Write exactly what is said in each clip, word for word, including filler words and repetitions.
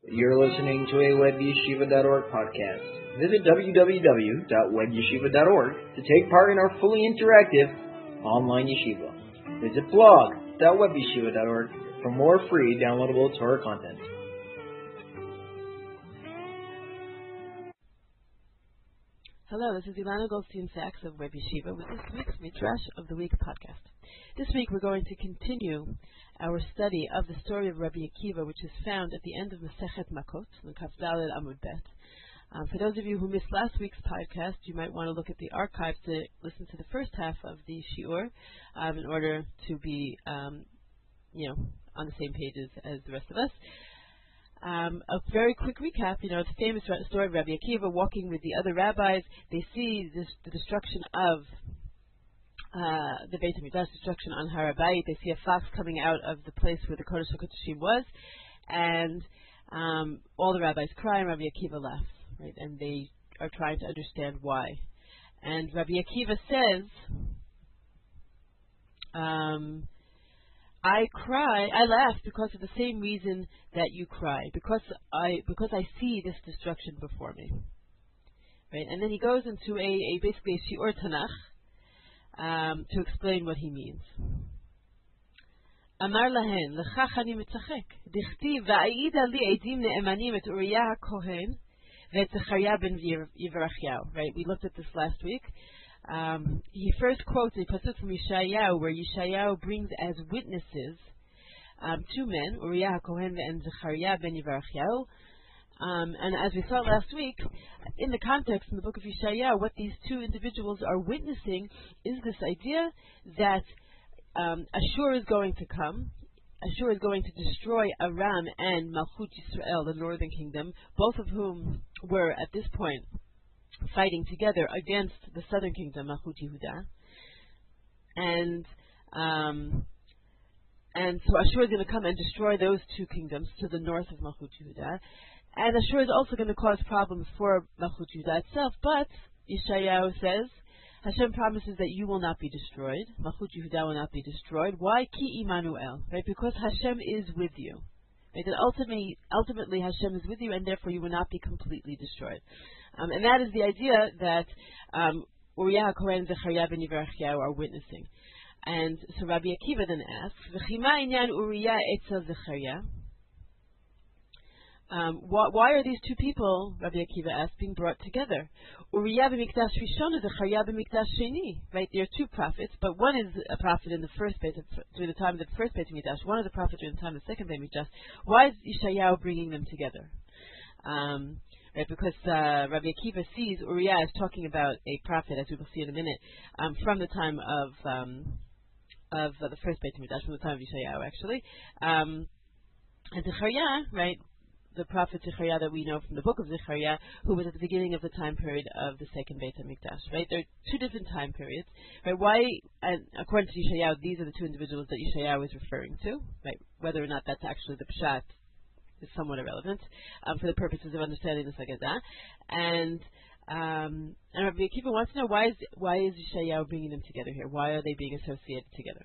You're listening to a web yeshiva dot org podcast. Visit w w w dot web yeshiva dot org to take part in our fully interactive online yeshiva. Visit blog dot web yeshiva dot org for more free downloadable Torah content. Hello, this is Ilana Goldstein-Sachs of Web Yeshiva with this week's Midrash of the Week podcast. This week we're going to continue our study of the story of Rabbi Akiva, which is found at the end of Masechet Makot, in Kaf Daled Amud Bet. Um, for those of you who missed last week's podcast, you might want to look at the archives to listen to the first half of the Shiur um, in order to be, um, you know, on the same pages as the rest of us. Um, a very quick recap, you know, the famous story of Rabbi Akiva walking with the other rabbis. They see this, the destruction of uh, the Beit HaMikdash, destruction on Har HaBayit. They see a fox coming out of the place where the Kodesh HaKodeshim was, and um, all the rabbis cry, and Rabbi Akiva laughs, right? And they are trying to understand why. And Rabbi Akiva says, um, I cry, I laugh because of the same reason that you cry, because I because I see this destruction before me, right? And then he goes into a, a basically a shiur Tanakh um, to explain what he means. Amar lahen lechach ani mitzachek dichtiv va'ida li edim ne'emanim et Uriah HaKohen ve'et Zechariah ben Yivrachiyahu. Right? We looked at this last week. Um, he first quotes a pasuk from Yeshayahu, where Yeshayahu brings as witnesses um, two men, Uriah HaKohen and Zechariah ben Yivrachiyahu. Um, and as we saw last week, in the context in the book of Yeshayahu, what these two individuals are witnessing is this idea that um, Ashur is going to come. Ashur is going to destroy Aram and Malchut Yisrael, the northern kingdom, both of whom were at this point fighting together against the southern kingdom, Malchut Yehuda, and um, and so Ashur is going to come and destroy those two kingdoms to the north of Malchut Yehuda, and Ashur is also going to cause problems for Malchut Yehuda itself. But Yeshayahu says Hashem promises that you will not be destroyed, Malchut Yehuda will not be destroyed. Why? Ki Immanuel, right? Because Hashem is with you. Right? That ultimately, ultimately Hashem is with you, and therefore you will not be completely destroyed. Um, and that is the idea that um, Uriah HaKohen and Zechariah ben Yivrachiyahu are witnessing. And so Rabbi Akiva then asks, V'chima inyan Uriah etzel Zechariah? Um, why, why are these two people, Rabbi Akiva asks, being brought together? Uriah b'mikdash rishon and Zechariah b'mikdash sheni. Right, there are two prophets, but one is a prophet in the first Beit, during the time of the first Beit HaMikdash. One is a prophet during the time of the second Beit HaMikdash. Why is Yeshayahu bringing them together? Um, right, because uh, Rabbi Akiva sees Uriah as talking about a prophet, as we will see in a minute, um, from the time of um, of uh, the first Beit HaMikdash, from the time of Yeshayahu, actually. Um, and Zechariah, right, the prophet Zechariah that we know from the book of Zechariah, who was at the beginning of the time period of the second Beit HaMikdash, right? There are two different time periods, right? Why, and according to Yeshayahu, these are the two individuals that Yeshayahu is referring to, right? Whether or not that's actually the Pshat is somewhat irrelevant um, for the purposes of understanding this Haggadah. And um, and Rabbi Akiva wants to know why is why is Yeshayahu bringing them together here? Why are they being associated together?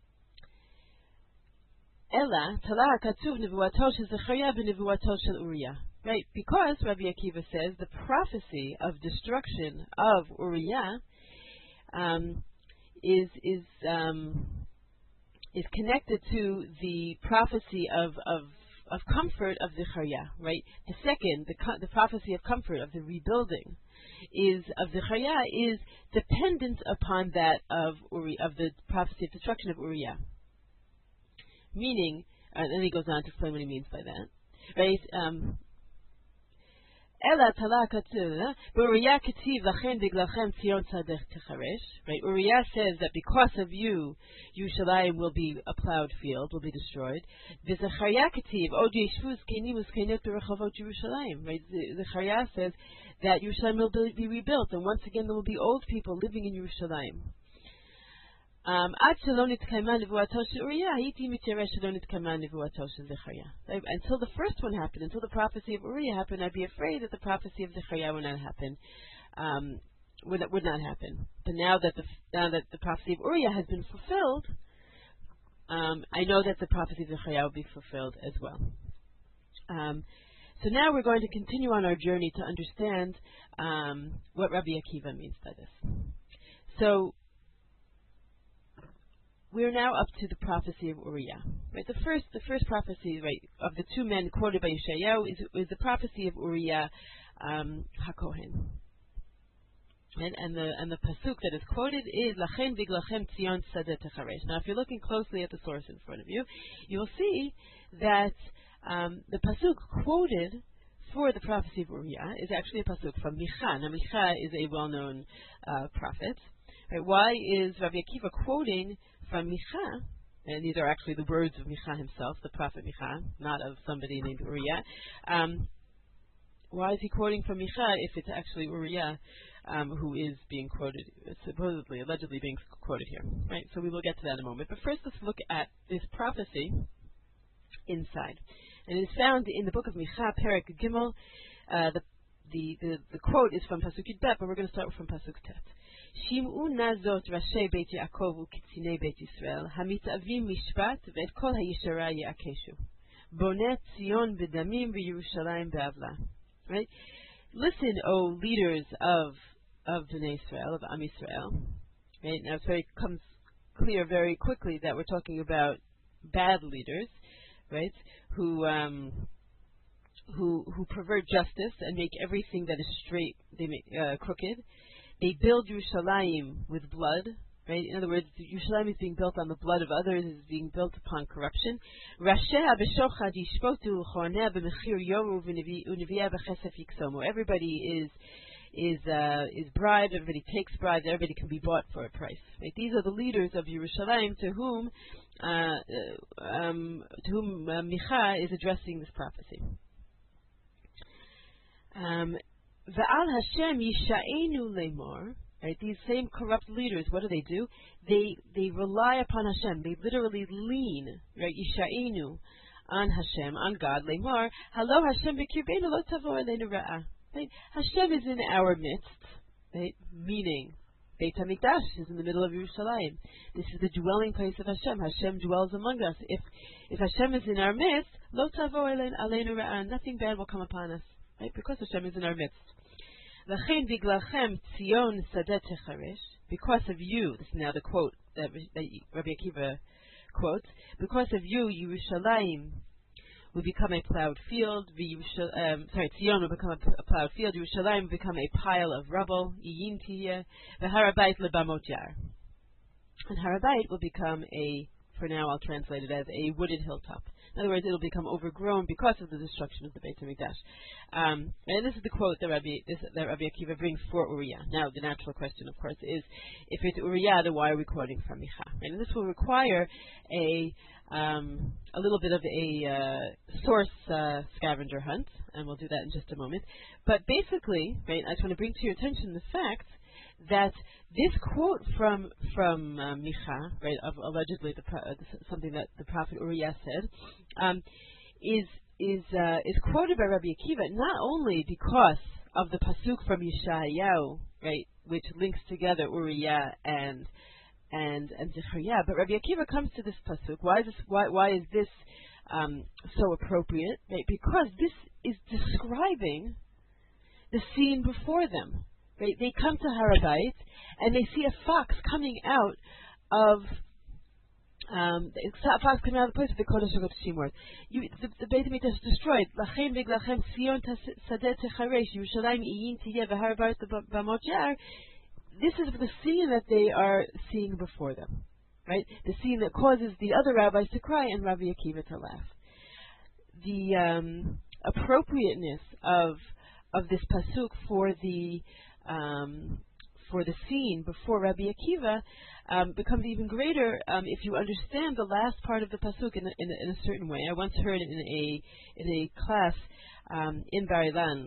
Ella talah katsuv nevuato shel Zechariah v'nevuato shel Uriah. Right, because Rabbi Akiva says the prophecy of destruction of Uriah um, is is um, is connected to the prophecy of of of comfort of Zechariah, right? The second, the, the prophecy of comfort, of the rebuilding, is of Zechariah, is dependent upon that of Uri, of the prophecy of destruction of Uriah. Meaning, uh, and then he goes on to explain what he means by that, right? Um, Ela talakatu, Uriah ketiv lachem biglalchem Tzion tzadech techaresh. Right, Uriah says that because of you, Yerushalayim will be a plowed field, will be destroyed. V'Zechariah ketiv od yeshvu zkenim uzkenot berachavot Yerushalayim. Right, Zechariah says that Yerushalayim will be rebuilt, and once again there will be old people living in Yerushalayim. Um, until the first one happened, until the prophecy of Uriah happened, I'd be afraid that the prophecy of Zechariah would not happen, um, would, would not happen. But now that the now that the prophecy of Uriah has been fulfilled, um, I know that the prophecy of Zechariah will be fulfilled as well. Um, So now we're going to continue on our journey to understand um, what Rabbi Akiva means by this. So we're now up to the prophecy of Uriah. Right, the first, the first prophecy, right, of the two men quoted by Yeshayahu is, is the prophecy of Uriah um, HaKohen. And, and the and the pasuk that is quoted is Lachen Viglachem Tzion Sadeh Techaresh. Now, if you're looking closely at the source in front of you, you will see that um, the pasuk quoted for the prophecy of Uriah is actually a pasuk from Micha. Now, Micha is a well-known uh, prophet. Right? Why is Rabbi Akiva quoting from Micha? And these are actually the words of Micha himself, the prophet Micha, not of somebody named Uriah. Um, why is he quoting from Micha if it's actually Uriah um, who is being quoted, supposedly, allegedly being quoted here? Right. So we will get to that in a moment. But first, let's look at this prophecy inside, and it is found in the book of Micha, Perek Gimel. Uh, the, the the the quote is from Pasuk Yud Bet, but we're going to start from Pasuk Tet. Shim'u nazot Rashi Beit Yaakov u'Kitzinei Beit Yisrael hamitavim mishpat ve'et kol hayishara ya'akeshu bonet Tzion b'damim v'Yerushalayim be'avla. Right? Listen, O leaders of of Bnei Israel, of Am Yisrael. Right? Now, it's very comes clear very quickly that we're talking about bad leaders, right? Who um, who who pervert justice and make everything that is straight they make uh, crooked. They build Yerushalayim with blood. Right? In other words, Yerushalayim is being built on the blood of others, is being built upon corruption. Everybody is is uh, is bribed. Everybody takes bribes. Everybody can be bought for a price. Right? These are the leaders of Yerushalayim to whom uh, um, to whom uh, Micha is addressing this prophecy. Um, Va'al Hashem yisha'enu lemor. Right, these same corrupt leaders, what do they do? They they rely upon Hashem. They literally lean, right, yisha'enu, on Hashem, on God. Lemar, halo Hashem b'kirbeinu lo tavo eleinu ra'ah. Right, Hashem is in our midst. Right, meaning Beit HaMikdash is in the middle of Yerushalayim. This is the dwelling place of Hashem. Hashem dwells among us. If if Hashem is in our midst, lo tavo eleinu ra'ah, nothing bad will come upon us. Right, because Hashem is in our midst. Lachen Viglachem Tzion Sadeh Techaresh. Because of you, this is now the quote that, that Rabbi Akiva quotes. Because of you, Yerushalayim will become a plowed field. Um, sorry, Tzion will become a, a plowed field. Yerushalayim will become a pile of rubble. Iyim tiyeh. V'harabait lebamot yar. And Harabait will become a, for now I'll translate it as a wooded hilltop. In other words, it'll become overgrown because of the destruction of the Beit HaMikdash. Um, and this is the quote that Rabbi, this, that Rabbi Akiva brings for Uriah. Now, the natural question, of course, is, if it's Uriah, then why are we quoting from Micha? And this will require a um, a little bit of a uh, source uh, scavenger hunt, and we'll do that in just a moment. But basically, right, I just want to bring to your attention the fact that this quote from from uh, Micha, right, of allegedly the pro- uh, something that the prophet Uriah said, um, is is uh, is quoted by Rabbi Akiva not only because of the pasuk from Yeshayahu, right, which links together Uriah and and and Zechariah, but Rabbi Akiva comes to this pasuk. Why is this? Why why is this um, so appropriate? Right, because this is describing the scene before them. Right? They come to Harabait and they see a fox coming out of um, a fox coming out of the place where the Kodesh HaKodeshim was. The, the Beit HaMikdash is destroyed. Lachem Viglachem Tzion Sadeh Techaresh Yerushalayim Iyim Tiyeh V'harabait Bamot Yar. This is the scene that they are seeing before them. Right? The scene that causes the other rabbis to cry and Rabbi Akiva to laugh. The um, appropriateness of of this pasuk for the Um, for the scene before Rabbi Akiva um, becomes even greater um, if you understand the last part of the pasuk in a, in a, in a certain way. I once heard in a in a class um, in Bar Ilan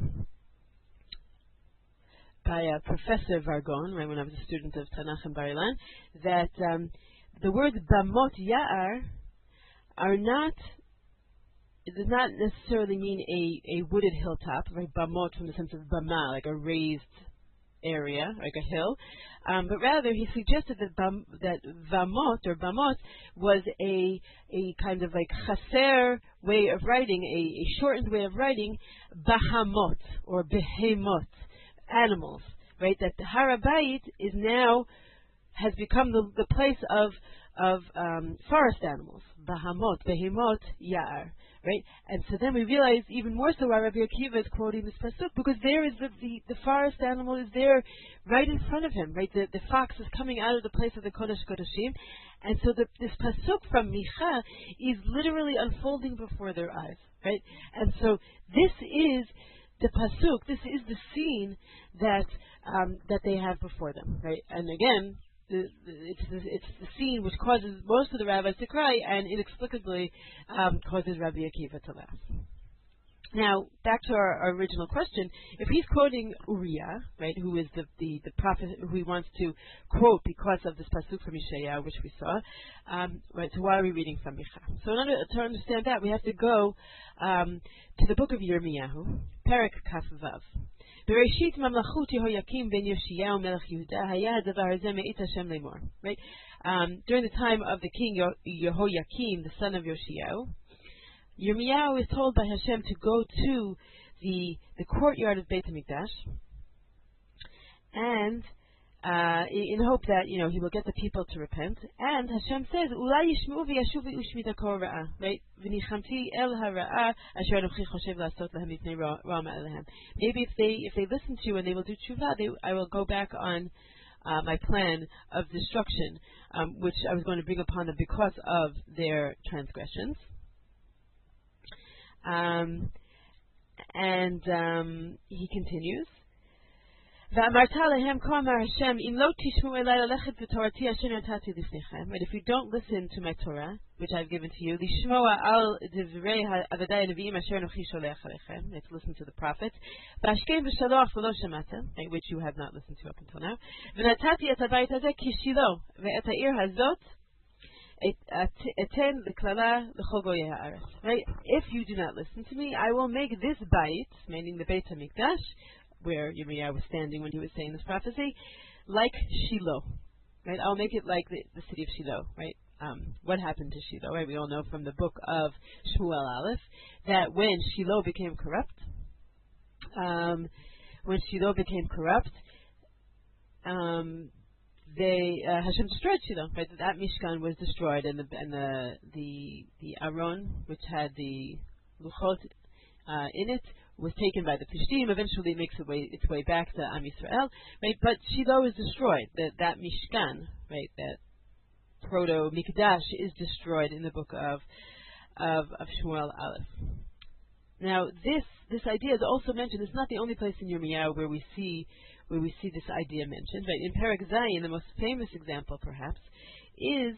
by a Professor Vargon, right, when I was a student of Tanakh in Bar Ilan, that um, the words Bamot Ya'ar are not. It does not necessarily mean a, a wooded hilltop, right? Bamot from the sense of bama, like a raised area, like a hill, um, but rather he suggested that bam, that vamot or bamot was a a kind of like chaser way of writing, a, a shortened way of writing bahamot or behemoth, animals, right? That the Har HaBayit is now has become the, the place of of um, forest animals, bahamot, behemoth, ya'ar. Right, and so then we realize even more so why Rabbi Akiva is quoting this pasuk, because there is the, the the forest animal is there, right in front of him. Right, the the fox is coming out of the place of the Kodesh Kodashim, and so the, this pasuk from Micha is literally unfolding before their eyes. Right, and so this is the pasuk. This is the scene that um, that they have before them. Right, and again. The, the, it's, the, it's the scene which causes most of the rabbis to cry and inexplicably um, causes Rabbi Akiva to laugh. Now, back to our, our original question. If he's quoting Uriah, right, who is the, the, the prophet who he wants to quote because of this pasuk from Yeshayahu, which we saw, um, right, so why are we reading from Micha? So in order to understand that, we have to go um, to the book of Yirmiyahu, Perek Kaf Vav. Bereshit mamlachut Yehoyakim ben Yoshiyahu melech Yehuda haya hadavar hazeh me'it Hashem lemor. Right, um, during the time of the king Yehoyakim, the son of Yoshiyahu, Yirmiyahu is told by Hashem to go to the the courtyard of Beit HaMikdash, and uh, in hope that you know he will get the people to repent. And Hashem says, "Ulai yishmeu v'yashuvu ushmita kol ra'ah." Right, v'nichamti el hara'ah asher anochi choshev la'asot lahem mipnei ra ma'alehem. Maybe if they if they listen to you and they will do tshuva, they, I will go back on uh, my plan of destruction, um, which I was going to bring upon them because of their transgressions. Um, and um, he continues. But if you don't listen to my Torah, which I've given to you, let's listen to the prophets, which you have not listened to up until now. Right? If you do not listen to me, I will make this Beit, meaning the Beit HaMikdash, where Yirmiyahu was standing when he was saying this prophecy, like Shiloh. Right? I'll make it like the, the city of Shiloh. Right? Um, what happened to Shiloh? Right? We all know from the book of Shmuel Aleph that when Shiloh became corrupt, um, when Shiloh became corrupt, um, they uh, Hashem destroyed Shiloh. Right? That Mishkan was destroyed, and the and the the, the Aron, which had the Luchot uh, in it, was taken by the Plishtim. Eventually, it makes its way, its way back to Am Yisrael. Right? But Shiloh is destroyed. That that Mishkan, right? That proto Mikdash is destroyed in the book of of, of Shmuel Aleph. Now, this this idea is also mentioned. It's not the only place in Yirmiyahu where we see where we see this idea mentioned. Right? In Perek Zayin, the most famous example, perhaps, is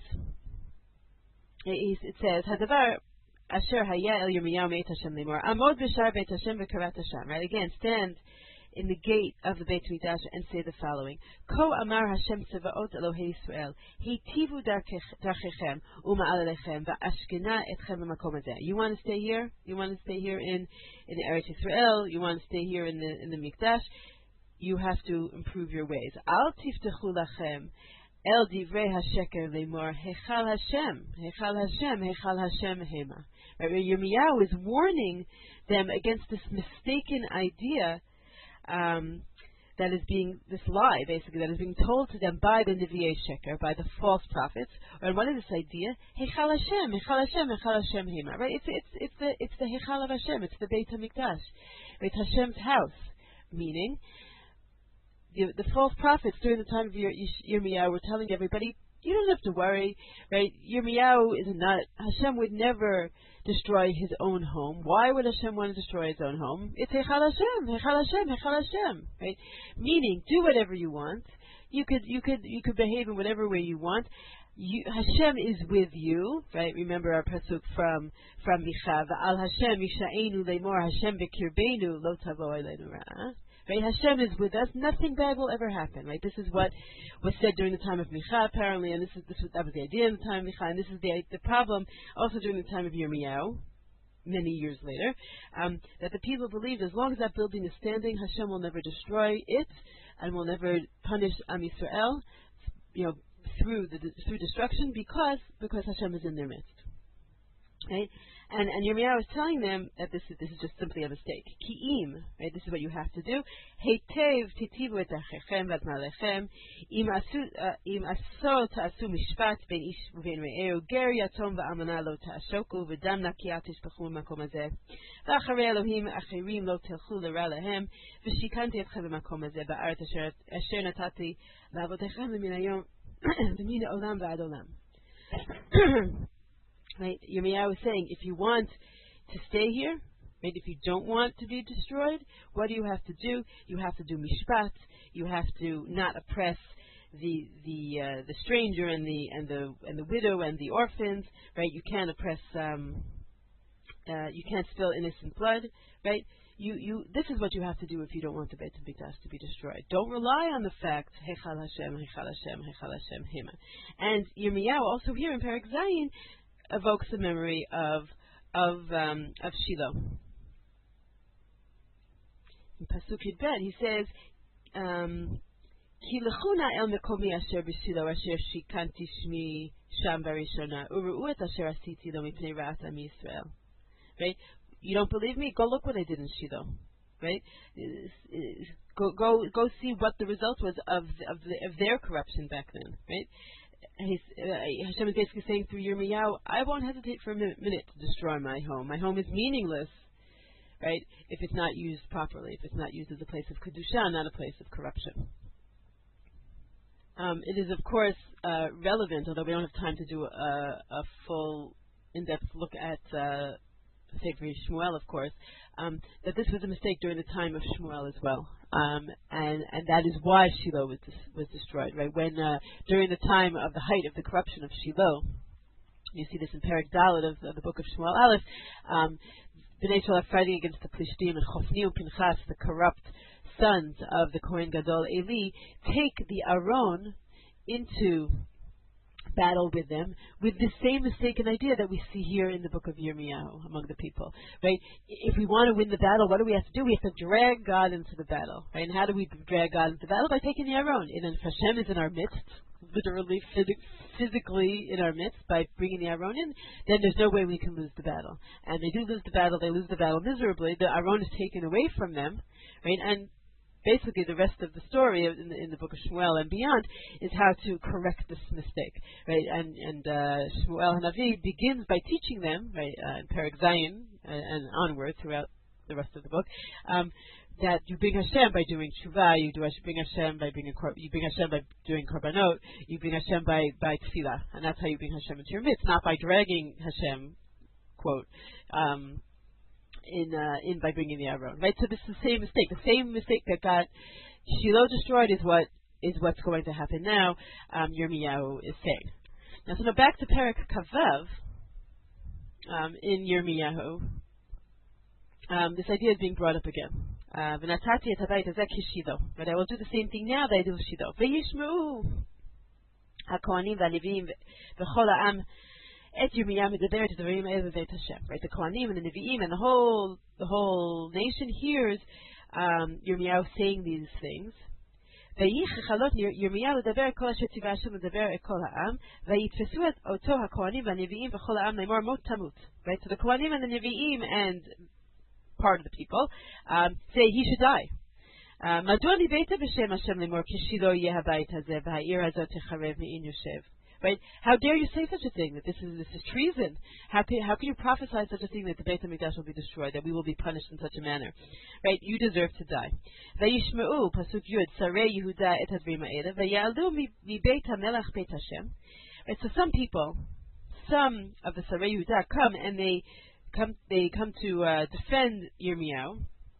it says Hadavar Asher Haya El Yirmiyahu Me'et Hashem Limor Amod B'Shar Beit Hashem V'Karat Hashem. Right? Again, stand in the gate of the Beit Mikdash and say the following: Ko Amar Hashem Tzevaot Elohei Yisrael Hitivu Darchechem Uma'al Alechem Va'ashkena Etchem B'Makom Hazeh. You want to stay here? You want to stay here in in the Eretz Yisrael? You want to stay here in the in the Mikdash? You have to improve your ways. Al Tiftechu Lachem El Divrei Hasheker Lemor Hechal Hashem Hechal Hashem Hechal Hashem Hema. Right? Yirmiyahu is warning them against this mistaken idea. Um, that is being, this lie, basically, that is being told to them by the Nevi'ei Sheker, by the false prophets. And what is this idea? Hechal Hashem, Hechal Hashem, Hechal Hashem Hema. Right? It's it's it's the it's the Hechal of Hashem. It's the Beit HaMikdash. It's Hashem's house. Meaning, the, the false prophets during the time of Yirmiyahu were telling everybody, you don't have to worry, right? Yirmiyahu is a nut. Hashem would never destroy his own home. Why would Hashem want to destroy his own home? It's Hechal Hashem, Hechal Hashem, Hechal Hashem, right? Meaning, do whatever you want. You could, you could, you could behave in whatever way you want. You, Hashem is with you, right? Remember our pasuk from from Micha. Va'al Hashem yisha'enu leimor Hashem b'kirbeinu lo tavo eleinu ra'ah. Right? Hashem is with us. Nothing bad will ever happen. Right? This is what was said during the time of Micha, apparently, and this is this was, that was the idea in the time of Micha, and this is the the problem also during the time of Yirmiyahu. many years later, um, that the people believed as long as that building is standing, Hashem will never destroy it and will never punish Am Yisrael, you know, through the through destruction because because Hashem is in their midst. Right? And and Yirmiyahu is telling them that this is this is just simply a mistake. Ki'im, right? This is what you have to do. Heitev titivu et achechem v'at malechem im asu im asor ta'asu mishpat ben ish u'ben re'eu ger yatom va'amana lo ta'ashoku v'dam nakiyat tishpachu b'makom hazeh v'acharei Elohim acherim lo telchu l'ra lahem v'shikanti etchem b'makom hazeh ba'aret asher natati la'avotechem v'min hayom v'min olam v'ad olam. Right? Yirmiyahu is saying, if you want to stay here, right, if you don't want to be destroyed, what do you have to do? You have to do mishpat. You have to not oppress the the uh, the stranger and the and the and the widow and the orphans. Right? You can't oppress. Um, uh, you can't spill innocent blood. Right? You you. This is what you have to do if you don't want the Beit HaMikdash to be destroyed. Don't rely on the fact Heichal Hashem, Heichal Hashem, Heichal Hashem, Hima. And Yirmiyahu also here in Perek Zayin evokes the memory of of um, of Shiloh. In Pasuk Yud he says, um, "Ki lechuna el mekomi asher b'Shiloh asher shikanti shmi sham barishona uru'u et asher asiti lo mipnei ra'at am Yisrael." Right? You don't believe me? Go look what I did in Shiloh. Right? Go go go see what the result was of of, the, of their corruption back then. Right? He's, uh, Hashem is basically saying through Yirmiyahu, I won't hesitate for a minute, minute to destroy my home. My home is meaningless, right, if it's not used properly, if it's not used as a place of kedusha, not a place of corruption. Um, it is, of course, uh, relevant, although we don't have time to do a, a full, in-depth look at uh, Sefer Shmuel, of course, um, that this was a mistake during the time of Shmuel as well. Um, and, and that is why Shiloh was dis- was destroyed, right? When uh, during the time of the height of the corruption of Shiloh, you see this in Perek Dalet of, of the book of Shmuel Aleph, um, Bnei Yisrael are fighting against the Plishtim, and Chofni and Pinchas, the corrupt sons of the Kohen Gadol Eli, take the Aron into battle with them with the same mistaken idea that we see here in the book of Yirmiyahu among the people, right? If we want to win the battle, what do we have to do? We have to drag God into the battle, right? And how do we drag God into the battle? By taking the Aron. And if Hashem is in our midst, literally, phys- physically in our midst, by bringing the Aron in, then there's no way we can lose the battle. And they do lose the battle. They lose the battle miserably. The Aron is taken away from them, right? And basically, the rest of the story in the, in the book of Shmuel and beyond is how to correct this mistake, right? And and uh, Shmuel Hanavi begins by teaching them, right, uh, in Perek Zayin and, and onward throughout the rest of the book, um, that you bring Hashem by doing tshuva, you do bring Hashem by bringing you bring Hashem by doing korbanot, you bring Hashem by by tefillah, and that's how you bring Hashem into your midst, not by dragging Hashem, quote. Um, In uh, in by bringing the Aron, right? So this is the same mistake. The same mistake that got Shiloh destroyed is what is what's going to happen now. Um, Yirmiyahu is saying. Now, so now back to Perek Kavav um, in Yirmiyahu. Um, this idea is being brought up again. V'natati et habayit hazeh k'Shiloh. But I will do the same thing now that I do with Shiloh. V'yishmeu hakohanim v'alevim v'chol ha'am. Et Yirmiyahu medaber et devarim ha'el b'beit Hashem. Right, the Kohanim and the Nevi'im and the whole the whole nation hears um, Yirmiyahu saying these things. V'yichachalot Yirmiyahu ledaber kol asher tzivah Hashem ledaber et kol ha'am v'yitfesu et oto haKohanim v'Nevi'im v'chol ha'am leimor mot tamut. Right, so the Kohanim and the Nevi'im and part of the people um, say he should die. Madua libeita b'shem Hashem leimor k'Shiloh yeh habayit hazeh v'ha'ir hazot techarev me'in yoshev. Right? How dare you say such a thing? That this is this is treason? How can how can you prophesy such a thing that the Beit HaMikdash will be destroyed? That we will be punished in such a manner? Right? You deserve to die. Vayishmeu pasuk Yud Sarei Yehuda et hadvarim ha'ela vayaldu mi Beit HaMelech Beit Hashem. Right? So some people, some of the Sarei Yehuda come and they come they come to uh, defend Yirmiyahu.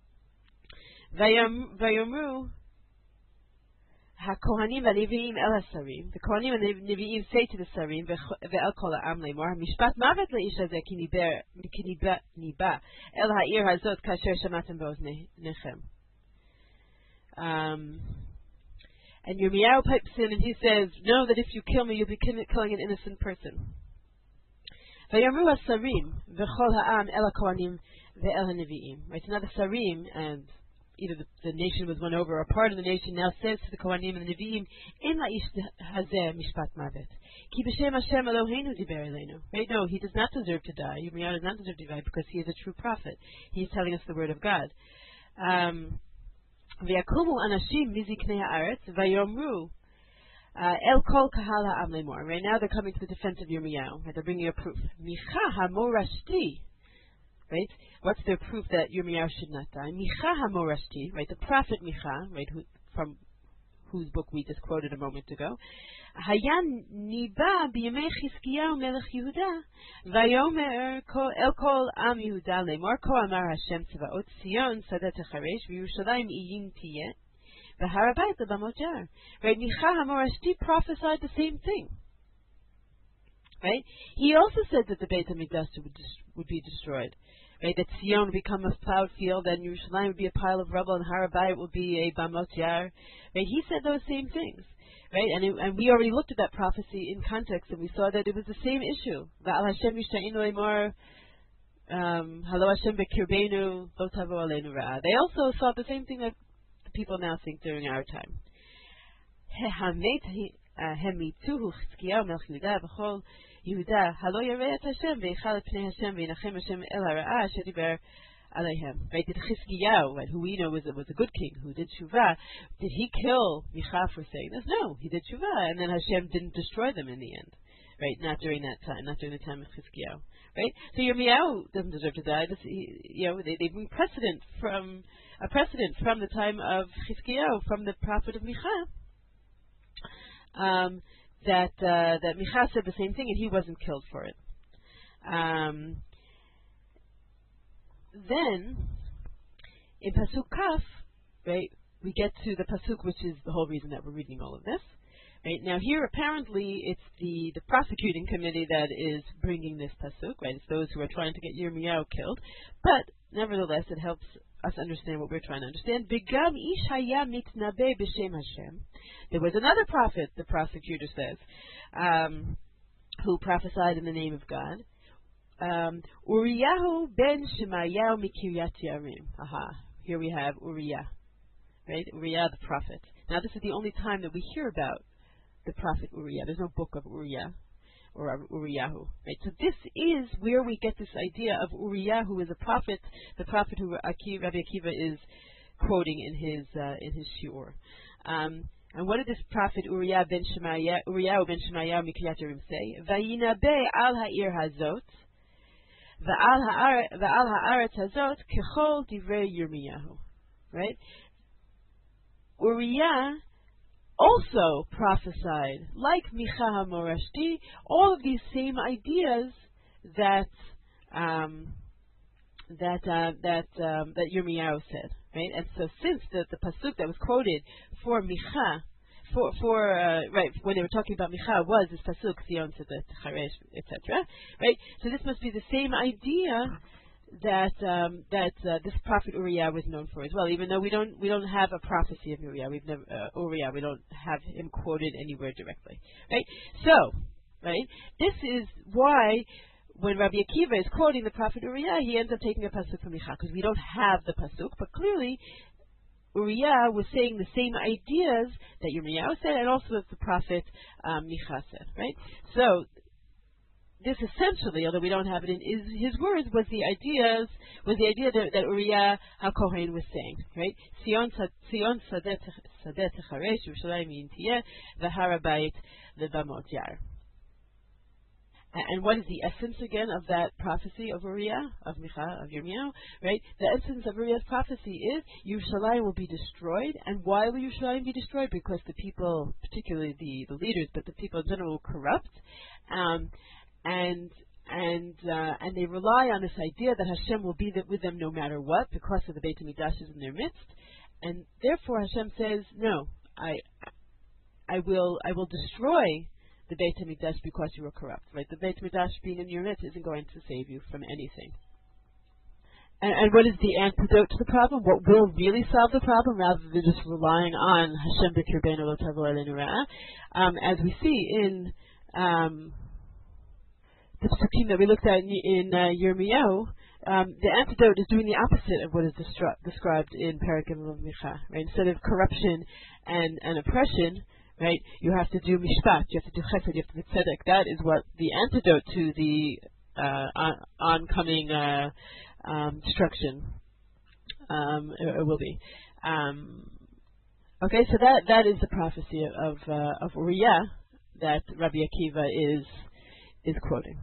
Vayomru. HaKohanim v'Nevi'im el HaSarim. The Kohanim and the Nevi'im say to the Sarim, ve'el kol ha'am leimor, mishpat mavet le'ish hazeh ki niba el ha'ir hazot kasher shamatem be'oznechem. Um, and Yirmiyahu pipes in and he says, know that if you kill me, you'll be killing an innocent person. Vayamru hasarim v'chol ha'am el hakohanim ve'el hanevi'im. Right, so now the sarim, and either the, the nation was won over or part of the nation, now says to the kohanim and the nevi'im, "En la'ish hazeh mishpat mavet, ki b'shem Hashem Eloheinu diber eleinu." Right? No, he does not deserve to die. Yirmiyahu does not deserve to die because he is a true prophet. He is telling us the word of God. Um, V'yakumu anashim miziknei haaretz vayomru el kol kahal ha'am lemor. Right now they're coming to the defense of Yirmiyahu. Right? They're bringing a proof. Micha hamorashti. Right? What's their proof that Yirmiyahu should not die? Micha hamorashti. Right? The prophet Micha. Right? Who, from whose book we just quoted a moment ago. Hayan niba b'yemei Chizkiyahu melech Yehuda vayomer el kol am Yehuda lemor ko amar Hashem tzvaot Sion sadet techaresh v'Yerushalayim iyim tiyeh v'Har Habayit lebamot jar. Right? Micha hamorashti prophesied the same thing. Right? He also said that the Beit HaMikdash would, would be destroyed. Right? That Sion would become a plowed field, and Yerushalayim would be a pile of rubble, and Har Habayit would be a bamot yar. Right? He said those same things. Right? And, it, and we already looked at that prophecy in context, and we saw that it was the same issue. Va'al Hashem yishta'inu lemor, halo Hashem bekirbeinu, lo tavo aleinu ra'ah. They also saw the same thing that the people now think during our time. Hemituhu Chizkiyahu melech Yehuda v'chol Yehuda halo yarei et Hashem v'yichal et pnei Hashem v'yinachem Hashem el hara'ah asher diber aleihem. Right? Did Chizkiyahu, right, who we know was, was a good king who did tshuva, did he kill Micha for saying this? No, he did tshuva, and then Hashem didn't destroy them in the end. Right? Not during that time, not during the time of Chizkiyahu. Right? So Yirmiyahu doesn't deserve to die. This, he, you know, they, they bring precedent from a precedent from the time of Chizkiyahu, from the prophet of Micha. Um, that uh, that Micha said the same thing, and he wasn't killed for it. Um, then, in Pasuk Kaf, right, we get to the Pasuk, which is the whole reason that we're reading all of this. Right now, here apparently it's the, the prosecuting committee that is bringing this Pasuk. Right, it's those who are trying to get Yirmiyahu killed, but nevertheless, it helps us understand what we're trying to understand. Bigam ish haya mitnabe b'shem Hashem. There was another prophet, the prosecutor says, um, who prophesied in the name of God. Um, Uriyahu ben Shemayahu mikiryat Yarim. Aha, here we have Uriah, right? Uriah the prophet. Now this is the only time that we hear about the prophet Uriah. There's no book of Uriah or Uriyahu. Right? So this is where we get this idea of Uriah, who is a prophet, the prophet who Akiva, Rabbi Akiva is quoting in his uh, in his shiur. Um, and what did this prophet Uriah ben Shemaya, Uriah ben Shemaya mikiryat Yerim say? Vayinabe al ha'ir hazot, va'al ha'aretz hazot kechol divrei Yirmiyahu. Right? Uriah also prophesied, like Micha HaMorashti, all of these same ideas that um, that uh, that um, that Yirmiyahu said, right? And so, since the, the pasuk that was quoted for Micha, for for uh, right when they were talking about Micha was this pasuk Sion Sadet Charesh, et cetera. Right? So this must be the same idea that um, that uh, this prophet Uriah was known for as well. Even though we don't we don't have a prophecy of Uriah, we've never uh, Uriah. We don't have him quoted anywhere directly. Right. So, right. This is why when Rabbi Akiva is quoting the prophet Uriah, he ends up taking a pasuk from Micha because we don't have the pasuk. But clearly, Uriah was saying the same ideas that Yirmiyahu said, and also that the prophet um, Micha said. Right. So. This essentially, although we don't have it in his, his words, was the ideas was the idea that, that Uriah HaKohen was saying, right? Sion Sion Sadet Techaresh Yerushalayim Iyim Tiyeh v'Har Habayit lebamot yar. And what is the essence again of that prophecy of Uriah, of Micha, of Yirmiyahu, right? The essence of Uriah's prophecy is Yerushalayim will be destroyed. And why will Yerushalayim be destroyed? Because the people, particularly the, the leaders, but the people in general, will corrupt. Um, And and uh, and they rely on this idea that Hashem will be with them no matter what, because of the Beit HaMikdash is in their midst, and therefore Hashem says, "No, I I will I will destroy the Beit HaMikdash because you are corrupt." Right? The Beit HaMikdash being in your midst isn't going to save you from anything. And, and what is the antidote to the problem? What will really solve the problem, rather than just relying on Hashem b'kirbeinu lo tavo aleinu ra'ah? Um, as we see in um, the psukim that we looked at in, in uh, Yirmiyahu, um, the antidote is doing the opposite of what is destru- described in Perek Gimel of Micha. Right? Instead of corruption and, and oppression, right, you have to do mishpat, you have to do chesed, you have to do tzedek. That is what the antidote to the uh, on, oncoming uh, um, destruction um, it, it will be. Um, okay, so that that is the prophecy of uh, of Uriah that Rabbi Akiva is is quoting.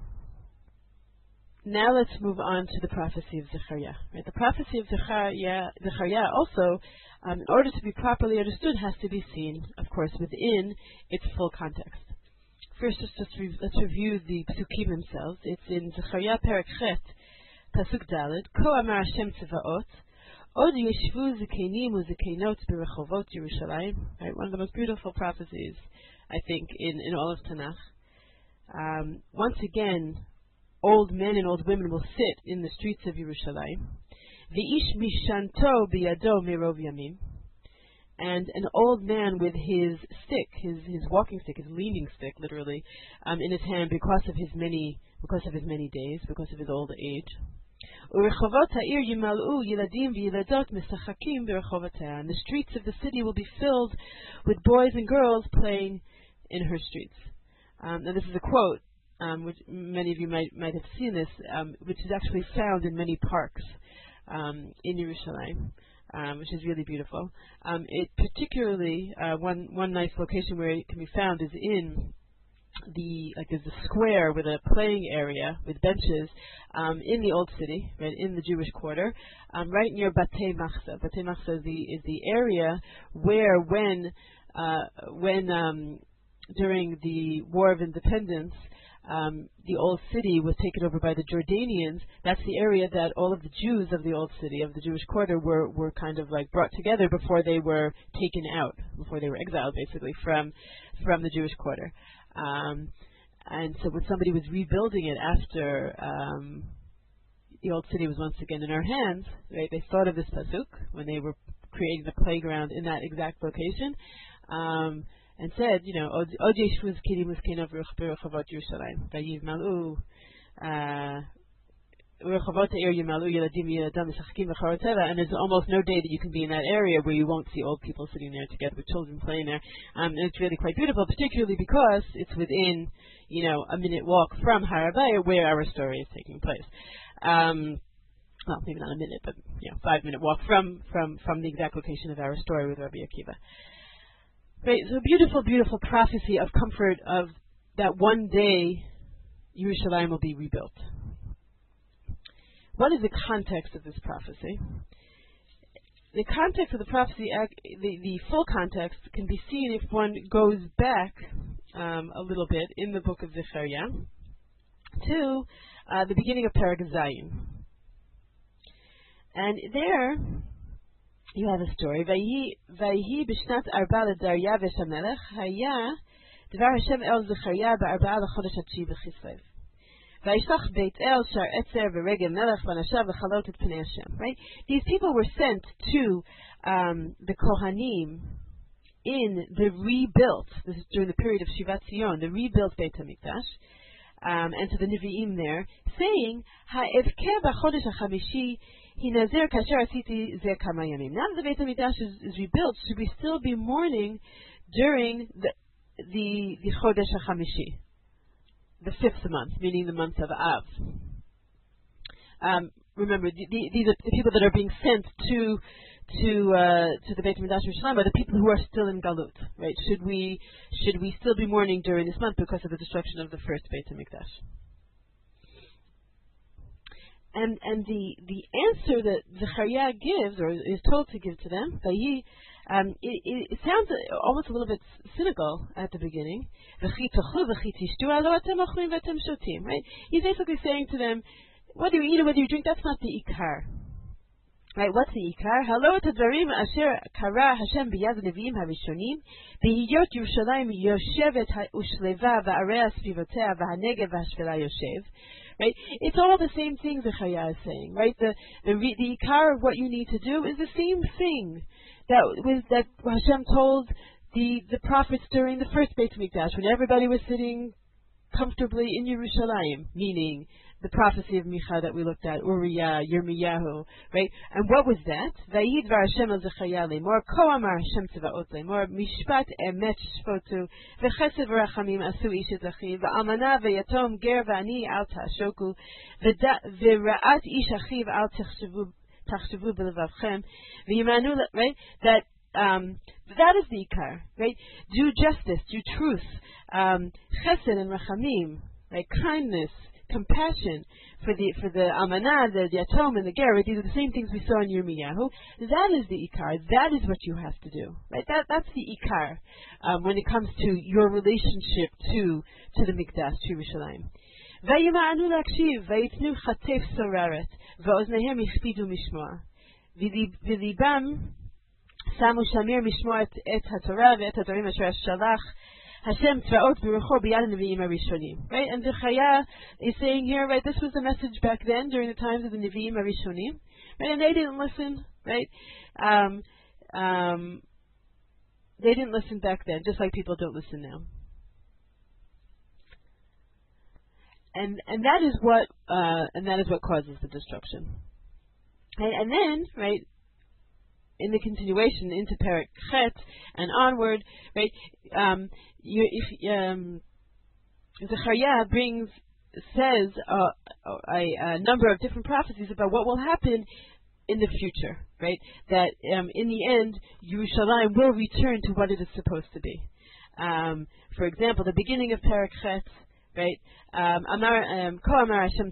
Now let's move on to the prophecy of Zechariah. Right? The prophecy of Zechariah, Zechariah also, um, in order to be properly understood, has to be seen, of course, within its full context. First, let's just re- let's review the psukim themselves. It's in Zechariah Perek Chet, Pasuk Daled, Ko Amar Hashem Tzevaot, Od Yeshvu Zekenim Uzekenot Berechovot Yerushalayim. Right, one of the most beautiful prophecies, I think, in, in all of Tanakh. Um, once again, old men and old women will sit in the streets of Yerushalayim. V'ish mishanto biyado mirov yamim. And an old man with his stick, his his walking stick, his leaning stick, literally, um, in his hand because of his many because of his many days, because of his old age. U'rechovot ha'ir yimal'u yiladim v'yiladot mesachakim b'rechovotah. And the streets of the city will be filled with boys and girls playing in her streets. Um, and this is a quote, um, which many of you might might have seen this, um, which is actually found in many parks um, in Yerushalayim, um, which is really beautiful. Um, it particularly uh, one one nice location where it can be found is in the like there's a square with a playing area with benches um, in the old city, right in the Jewish quarter, um, right near Batei Machsa. Batei Machsa is the is the area where when uh, when um, during the War of Independence, um, the old city was taken over by the Jordanians. That's the area that all of the Jews of the old city, of the Jewish quarter, were, were kind of like brought together before they were taken out, before they were exiled, basically, from from the Jewish quarter. Um, and so when somebody was rebuilding it after um, the old city was once again in our hands, right, they thought of this pasuk when they were creating the playground in that exact location. Um, And said, you know, Od Yeshvu Zekenim Uzekenot Berechovot Yerushalayim, Vayivmalu Rechovot ha'ir yimalu yiladim yiladam mishachakim v'choroteva. And there's almost no day that you can be in that area where you won't see old people sitting there together with children playing there. Um, and it's really quite beautiful, particularly because it's within, you know, a minute walk from Har HaBayit where our story is taking place. Um, well, maybe not a minute, but you know, five minute walk from from from the exact location of our story with Rabbi Akiva. Right, so a beautiful, beautiful prophecy of comfort of that one day Yerushalayim will be rebuilt. What is the context of this prophecy? The context of the prophecy, the, the full context, can be seen if one goes back um, a little bit in the book of Zechariah to uh, the beginning of Perek Zayin. And there you have a story. Vayhi b'shnat arba l'Daryavesh HaMelech haya dvar Hashem el Zechariah ba'arba l'chodesh hatshi b'chislev. Vayishlach Beit El shar etzer v'regem melech v'nashav v'chalot et pnei Hashem. Right? These people were sent to um, the Kohanim in the rebuilt, this is during the period of Shivat Zion, the rebuilt Beit HaMikdash, um, and to the Nevi'im there, saying, Ha'evkeh b'chodesh ha'chamishi now that the Beit HaMikdash is, is rebuilt, should we still be mourning during the the, the Chodesh HaChamishi, the fifth month, meaning the month of Av? Um, remember, the, the, these are the people that are being sent to to uh, to the Beit HaMikdash in Yerushalayim are the people who are still in Galut, right? Should we should we still be mourning during this month because of the destruction of the first Beit HaMikdash? And and the, the answer that Zechariah gives, or is told to give to them, he, um, it, it, it sounds almost a little bit cynical at the beginning. Right? He's basically saying to them, whether you eat or whether you drink, that's not the ikar. Right? What's the ikar? Halo tadvarim asher kara Hashem biyad neviim harishonim bihiyot Yerushalayim yoshevet ushleva va'area svivotea v'hanegev v'hashvela yoshev. Right? It's all the same thing Zechariah is saying, right? The the the ikar of what you need to do is the same thing that was that Hashem told the the prophets during the first Beit HaMikdash when everybody was sitting comfortably in Yerushalayim, meaning the prophecy of Micha that we looked at, Uriah, Yirmiyahu, right? And what was that? Vayid var Hashem el Zechariah lemor, ko amar Hashem tzvaot lemor, mishpat emet shvotu, v'chesed v'rachamim asu ish et achiv, v'almana v'yatom ger v'ani al ta'ashoku, v'ra'at ish achiv al tachshavu b'levavchem, v'yimanu, right? That Um, that is the ikar, right? Do justice, do truth, um, chesed and rachamim, right? Kindness, compassion for the for the almanah, the yatom, and the ger. Right? These are the same things we saw in Yirmiyahu. That is the ikar. That is what you have to do, right? That that's the ikar um, when it comes to your relationship to to the mikdash, to Yerushalayim. Vayima'anu lakshiv, vayitnu chatef soraret, va'oznehem yichpidu mishmoa, v'libam Samu Shamir Mishmoa et HaTorah ve'et HaDarim Asher Shalach Hashem Tzvaot B'Rucho B'Yad HaNevi'im HaRishonim. Right, and Zechariah is saying here, right, this was the message back then during the times of the Nevi'im HaRishonim, right, and they didn't listen, right, um, um, they didn't listen back then, just like people don't listen now. And and that is what uh, and that is what causes the destruction. And, and then, right, in the continuation into Perek Chet and onward, right? Um, you, if um, Zechariah brings says uh, a, a number of different prophecies about what will happen in the future, right? That um, in the end, Yerushalayim will return to what it is supposed to be. Um, for example, the beginning of Perek Chet, right? Um, Amar um, Ko Amar Hashem.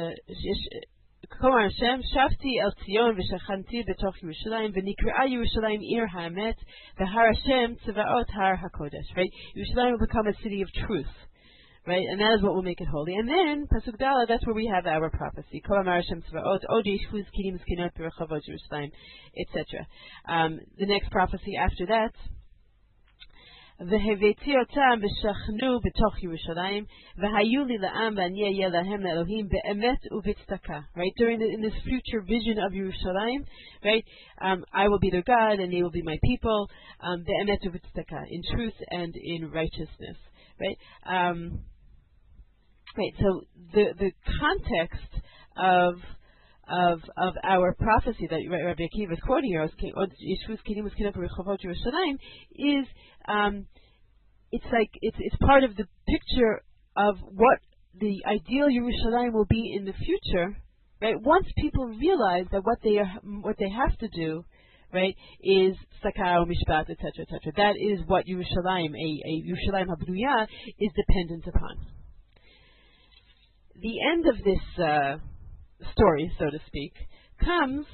Kol Hashem, Shafti el Tzion v'shachanti betoch Yerushalayim v'nikre'a Yerushalayim ir ha'emet v'har Hashem tzvaot har hakodesh. Right, Yerushalayim will become a city of truth, right, and that is what will make it holy. And then Pasuk Daled, that's where we have our prophecy. Kol Amar Hashem tzvaot od yishvuz kinim skinot b'rechavot Yerushalayim, et cetera. Um, the next prophecy after that. V'heveiti otam v'shachnu b'toch Yerushalayim v'hayu li la'am v'ani ayeh lahem la'elohim be'emet u'v'tzedakah. Right, during the, in this future vision of Yerushalayim, right, um, I will be their God and they will be my people, um, be'emet u'v'tzedakah, in truth and in righteousness. Right, um, right. So the the context of of of our prophecy that Rabbi Akiva is quoting here, is um, it's like it's it's part of the picture of what the ideal Yerushalayim will be in the future, right? Once people realize that what they are, what they have to do, right, is sakar mishpat, et cetera, et cetera. That is what Yerushalayim, a, a Yerushalayim habnuya, is dependent upon. The end of this Uh, story, so to speak, comes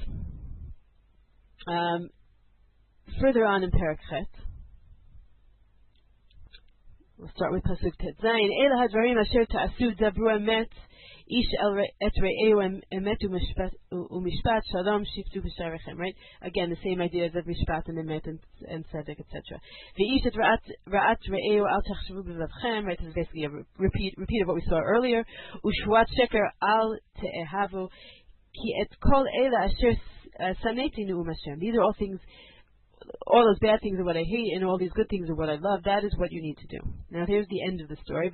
um, further on in Perek Chet. We'll start with Pasuk Tet Zayin. Ela hadvarim asher ta'asu dabru emet ish el et re'eu emet u'mishpat shalom shiftu b'sharechem. Right? Again, the same ideas of mishpat and emet and, and tzedek, et cetera. V'ish et ra'at re'eu al tachshavu b'levchem. Right? This is basically a repeat repeat of what we saw earlier. U'shvuat sheker al te'ehavu ki et kol ela asher saneti nu'um Hashem. These are all things. All those bad things are what I hate, and all these good things are what I love. That is what you need to do. Now, here's the end of the story.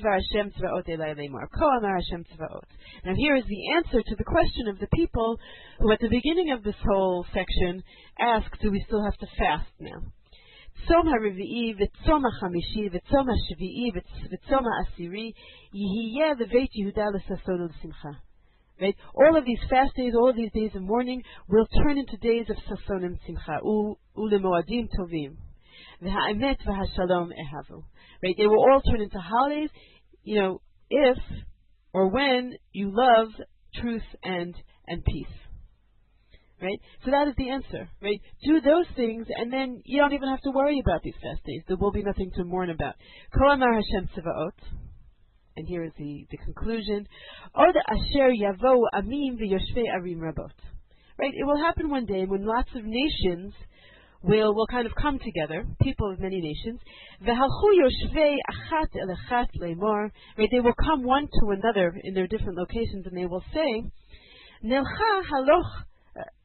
Now, here is the answer to the question of the people who, at the beginning of this whole section, asked, do we still have to fast now? Tzom ha'revi'i, v'tzom ha'chamishi, v'tzom ha'shvi'i, v'tzom ha'asiri, yihiyeh leVeit Yehuda l'sason u'l'simcha. Right? All of these fast days, all of these days of mourning will turn into days of sason and simcha, u'lemoadim tovim, v'ha'emet v'ha'shalom ehavu. Right? They will all turn into holidays, you know, if or when you love truth and and peace. Right? So that is the answer. Right? Do those things, and then you don't even have to worry about these fast days. There will be nothing to mourn about. Kol amar Hashem tzvaot. And here is the, the conclusion. Od asher yavo amim v'yoshvei arim rabot. Right? It will happen one day when lots of nations will will kind of come together, people of many nations. V'halchu yoshvei achat el achat leimor. Right? They will come one to another in their different locations, and they will say, Nelcha haloch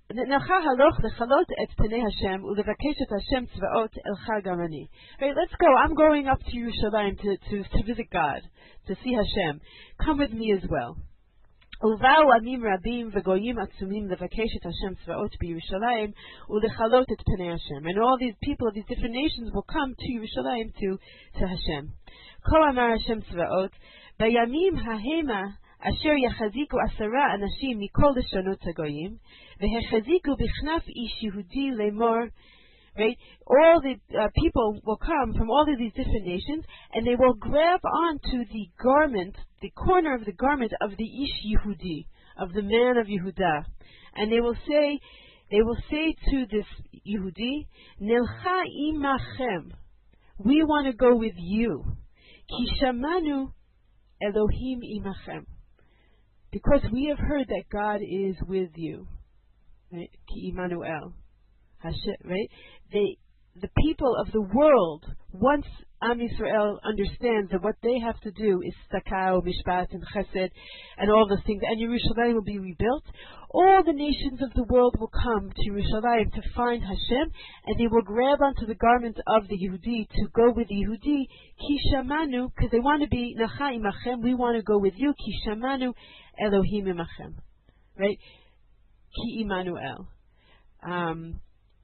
נלכה הלוך לכלות את פני Hashem ולבקש את Hashem צבאות אלך גם אני. Right, let's go. I'm going up to Yerushalayim to, to, to visit God, to see Hashem. Come with me as well. ובאו עמים רבים וגויים עצומים לבקש את השם צבאות בירושלים ולכלות את פני Hashem. And all these people of these different nations will come to Yerushalayim to, to Hashem. כה אמר השם צבאות, בימים ההמה אשר יחזיקו עשרה אנשים מכל לשונות הגויים, והחזיקו בכנף איש יהודי לאמור, right? All the uh, people will come from all of these different nations, and they will grab onto the garment, the corner of the garment of the Ish Yehudi, of the man of Yehuda, and they will say, they will say to this Yehudi, Nelcha imachem, we want to go with you, Ki shamanu Elohim imachem, because we have heard that God is with you, right? Ki Immanuel. Right? They, the people of the world, once Am Yisrael understands that what they have to do is Sakao, Mishpat, and Chesed, and all those things, and Yerushalayim will be rebuilt, all the nations of the world will come to Yerushalayim to find Hashem, and they will grab onto the garment of the Yehudi to go with the Yehudi, Ki Shamanu, because they want to be Nacha Imachem, we want to go with you, Ki Shamanu Elohim Imachem. Right? Ki Immanuel. Um,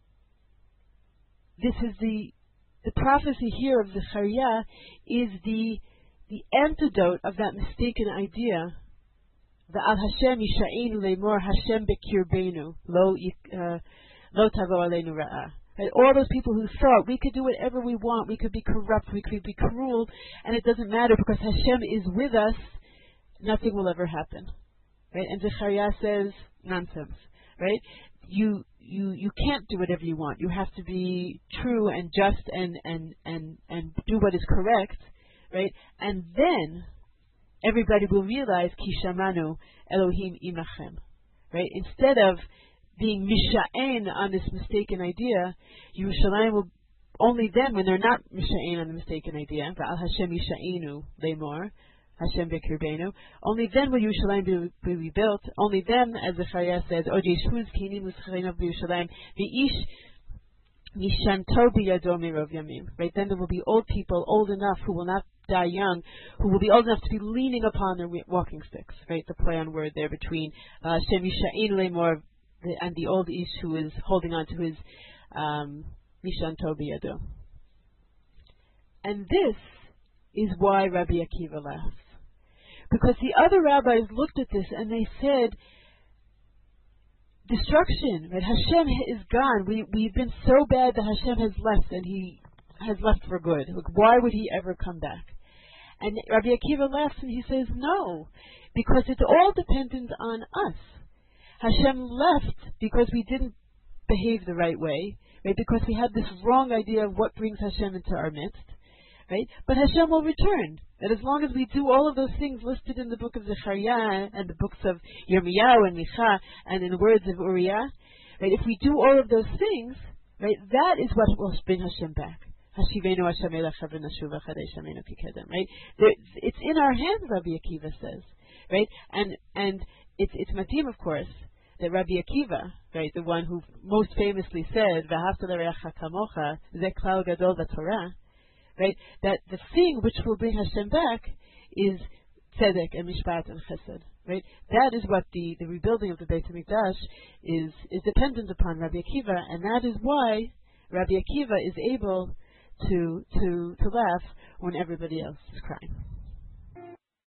This is the the prophecy here of Zechariah is the the antidote of that mistaken idea. The Al Hashem Yisha'inu Leimor Hashem Bekirbeinu Lo Lo Tavo Aleinu Ra'ah. All those people who thought we could do whatever we want, we could be corrupt, we could be cruel, and it doesn't matter because Hashem is with us, nothing will ever happen. Right? And Zechariah says nonsense. Right? You you you can't do whatever you want. You have to be true and just and and and and do what is correct, right? And then everybody will realize Ki Shamanu Elohim Imachem, right? Instead of being misha'en on this mistaken idea, Yerushalayim will only then, when they're not misha'en on the mistaken idea, Va'al Hashem Yisha'enu Leimor Hashem Bekirbeinu, only then will Yerushalayim be, be rebuilt. Only then, as Zechariah says, O Jeshuz Kinim Uscharinav Yerushalayim, V'ish Mishanto B'yado Mirov Yamim. Right, then there will be old people, old enough, who will not die young, who will be old enough to be leaning upon their walking sticks. Right, the play on word there between Hashem Yisha'in Leimor and the old Ish who is holding on to his um, Mishanto B'yado. And this is why Rabbi Akiva laughs. Because the other rabbis looked at this and they said, destruction, right? Hashem is gone. We, we've been so bad that Hashem has left, and He has left for good. Like, why would He ever come back? And Rabbi Akiva laughs and he says, no, because it's all dependent on us. Hashem left because we didn't behave the right way, right? Because we had this wrong idea of what brings Hashem into our midst. Right? But Hashem will return. And as long as we do all of those things listed in the book of Zechariah and the books of Yirmiyahu and Micha and in the words of Uriah, right? If we do all of those things, right, that is what will bring Hashem back. Hashivenu Hashem Elecha v'nashuva chadei shamenu kikedem. Right? There, it's in our hands, Rabbi Akiva says. Right? And and it's it's matim, of course, that Rabbi Akiva, right, the one who most famously said, V'ahavta l'reacha kamocha, ze klal gadol v'torah. Right, that the thing which will bring Hashem back is tzedek and mishpat and chesed. Right, that is what the, the rebuilding of the Beit HaMikdash is is dependent upon Rabbi Akiva, and that is why Rabbi Akiva is able to to to laugh when everybody else is crying.